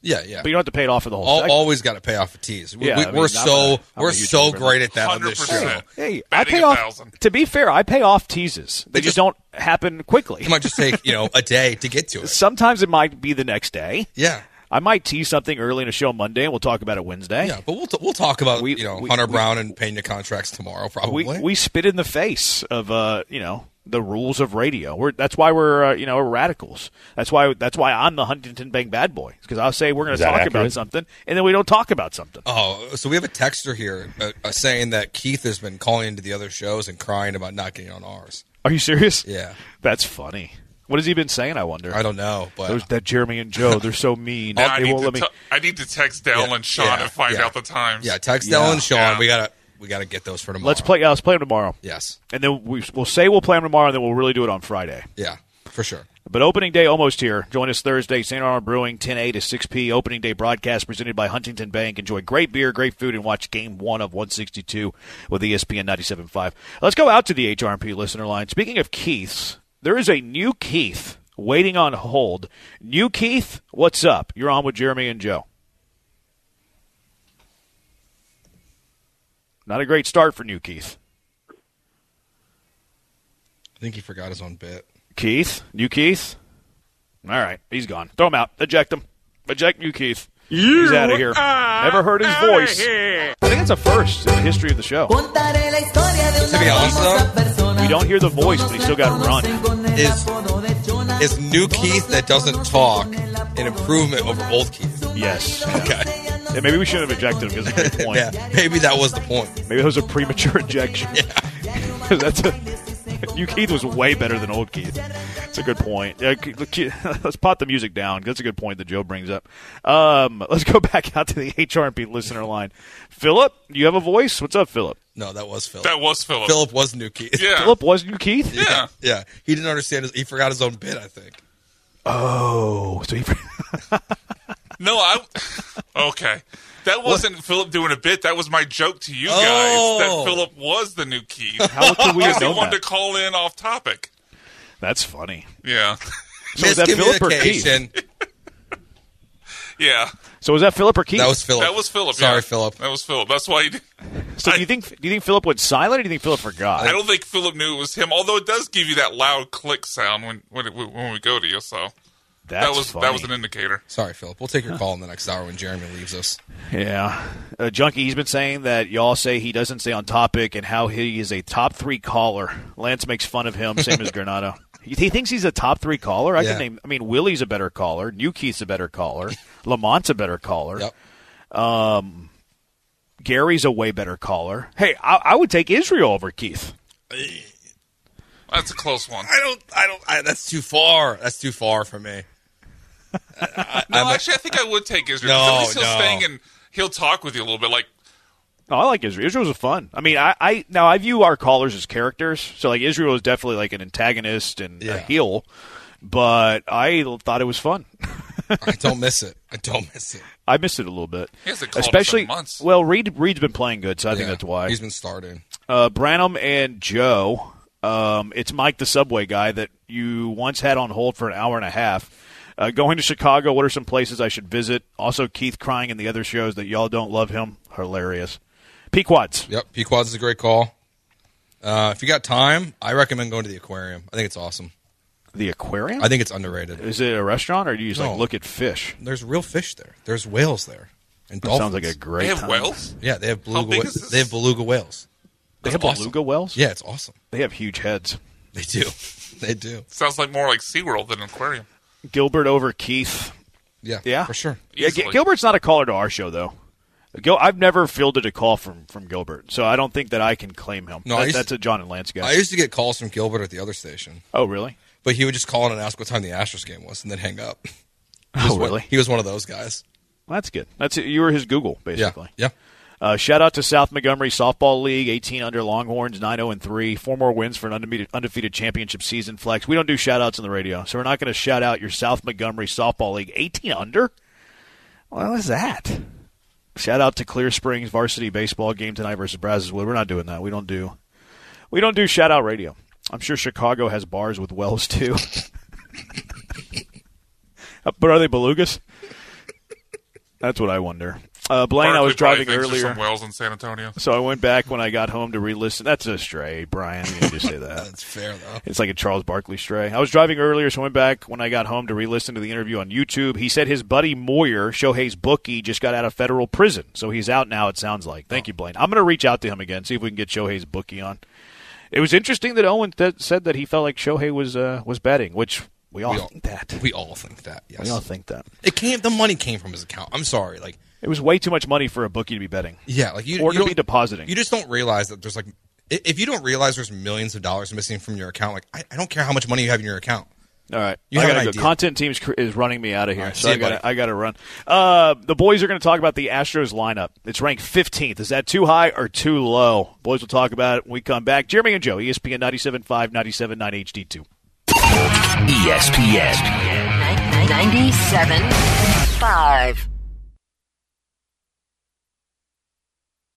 Yeah, yeah. But you don't have to pay it off for the whole segment. Always got to pay off a tease. Yeah, I mean, We're so great at that on this 100%. show. Hey, I Batting pay 1,000. off. To be fair, I pay off teases. They just don't happen quickly. It might just take a day to get to it. Sometimes it might be the next day. Yeah. I might tease something early in a show Monday, and we'll talk about it Wednesday. Yeah, but we'll talk about Hunter Brown and Pena contracts tomorrow. Probably we spit in the face of the rules of radio. That's why we're radicals. That's why I'm the Huntington Bank bad boy, because I'll say we're going to talk about something, and then we don't talk about something. Oh, so we have a texter here saying that Keith has been calling into the other shows and crying about not getting on ours. Are you serious? Yeah, that's funny. What has he been saying, I wonder? I don't know. But that Jeremy and Joe, they're so mean. I need to text Dell and Sean and find out the times. Yeah, text Dell and Sean. Yeah. We gotta get those for tomorrow. Let's play them tomorrow. Yes. And then we'll say we'll play them tomorrow, and then we'll really do it on Friday. Yeah, for sure. But opening day almost here. Join us Thursday, St. Arnold Brewing, 10A to 6P. Opening day broadcast presented by Huntington Bank. Enjoy great beer, great food, and watch Game 1 of 162 with ESPN 97.5. Let's go out to the HRP listener line. Speaking of Keiths, there is a new Keith waiting on hold. New Keith, what's up? You're on with Jeremy and Joe. Not a great start for New Keith. I think he forgot his own bit. New Keith? All right, he's gone. Throw him out. Eject him. Eject New Keith. He's out of here. Never heard his voice. I think it's a first in the history of the show. To be honest, though, we don't hear the voice, but he still got to run. Is New Keith that doesn't talk an improvement over old Keith? Yes. Okay. Yeah, maybe we shouldn't have ejected him, because it's a good point. Yeah, maybe that was the point. Maybe it was a premature ejection. Yeah. New Keith was way better than old Keith. That's a good point. Let's pot the music down. That's a good point that Joe brings up. Let's go back out to the HRP listener line. Philip, do you have a voice? What's up, Philip? No, that was Philip. That was Philip. Philip was New Keith. Yeah. Philip was New Keith? Yeah. Yeah. He didn't understand. He forgot his own bit, I think. Oh. So he... No, okay. That wasn't Philip doing a bit. That was my joke to you guys, that Philip was the New Keith. How could we have known he wanted that? to call in off topic. That's funny. Yeah. So is that Philip or Keith? Yeah. So was that Philip or Keith? That was Philip. That was Philip. Sorry, yeah. Philip. That was Philip. That's why he did. So do you think Philip went silent, or do you think Philip forgot? I don't think Philip knew it was him, although it does give you that loud click sound when we go to you, so... That was an indicator. Sorry, Philip. We'll take your call in the next hour when Jeremy leaves us. Yeah. Junkie, he's been saying that y'all say he doesn't stay on topic and how he is a top 3 caller. Lance makes fun of him, same as Granado. He thinks he's a top 3 caller? Willie's a better caller. New Keith's a better caller. Lamont's a better caller. Yep. Gary's a way better caller. Hey, I would take Israel over Keith. That's a close one. That's too far. That's too far for me. Actually, I think I would take Israel. At least he'll stay and he'll talk with you a little bit. Like, no, I like Israel. Israel's fun. I mean, I view our callers as characters. So, like, Israel is definitely like an antagonist and a heel. But I thought it was fun. I don't miss it. I missed it a little bit. He hasn't called Especially, us in months. Well, Reed's been playing good, so I think that's why. He's been starting. Branham and Joe, it's Mike the Subway guy that you once had on hold for an hour and a half. Going to Chicago, what are some places I should visit? Also, Keith crying in the other shows that y'all don't love him. Hilarious. Pequods. Yep, Pequods is a great call. If you got time, I recommend going to the aquarium. I think it's awesome. The aquarium? I think it's underrated. Is it a restaurant, or do you just look at fish? There's real fish there. There's whales there. And that dolphins. sounds like a great time. They have whales? Yeah, they have How big is this? They have beluga whales. They have beluga whales? Yeah, it's awesome. They have huge heads. They do. They do. Sounds like more like SeaWorld than an aquarium. Gilbert over Keith. Yeah, for sure. Yeah, Gilbert's not a caller to our show, though. I've never fielded a call from Gilbert, so I don't think that I can claim him. No, that's a John and Lance guy. I used to get calls from Gilbert at the other station. Oh, really? But he would just call in and ask what time the Astros game was and then hang up. Oh, really? He was one of those guys. Well, that's good. You were his Google, basically. Yeah. Shout out to South Montgomery Softball League, 18 under Longhorns, 9-0-3, 4 more wins for an undefeated championship season. Flex. We don't do shout-outs on the radio, so we're not going to shout out your South Montgomery Softball League, 18 under? What is that? Shout out to Clear Springs varsity baseball game tonight versus Brazoswood. We're not doing that. We don't do shout-out radio. I'm sure Chicago has bars with wells, too. But are they belugas? That's what I wonder. Blaine, I was driving earlier. Some wells in San Antonio. So I went back when I got home to re-listen. That's a stray, Brian. You can just say that. That's fair, though. It's like a Charles Barkley stray. I was driving earlier, so I went back when I got home to re-listen to the interview on YouTube. He said his buddy Moyer, Shohei's bookie, just got out of federal prison. So he's out now, it sounds like. Thank you, Blaine. I'm going to reach out to him again, see if we can get Shohei's bookie on. It was interesting that Owen said that he felt like Shohei was betting, which we all think that. We all think that, yes. We all think that. The money came from his account. I'm sorry. Like, it was way too much money for a bookie to be betting. Yeah, like or to be depositing. You just don't realize that there's if you don't realize there's millions of dollars missing from your account, like I don't care how much money you have in your account. All right, you have an idea. Content team is running me out of here, right, so I got to run. The boys are going to talk about the Astros lineup. It's ranked 15th. Is that too high or too low? Boys will talk about it when we come back. Jeremy and Joe, ESPN 97.5, 97.9 HD2. ESPN 97.5.